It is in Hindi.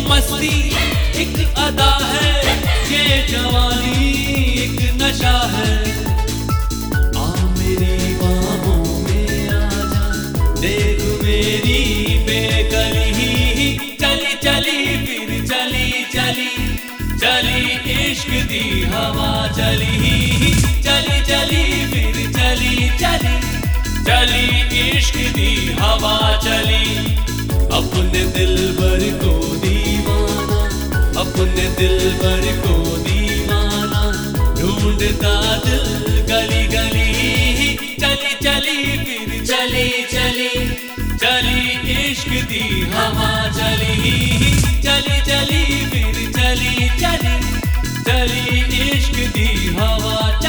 मस्ती एक अदा है, ये जवानी एक नशा है। आ मेरी बाहों में आजा, देख मेरी बेकली, चली चली फिर चली चली, चली इश्क दी हवा चली, चली चली फिर चली चली, चली इश्क दी हवा चली। अपने दिलबर को दीवाना, अपने दिलबर को दीवाना, ढूंढता दिल गली गली, चली चली फिर चली चली, चली इश्क दी हवा चली, चली चली फिर चली चली, चली इश्क दी हवा।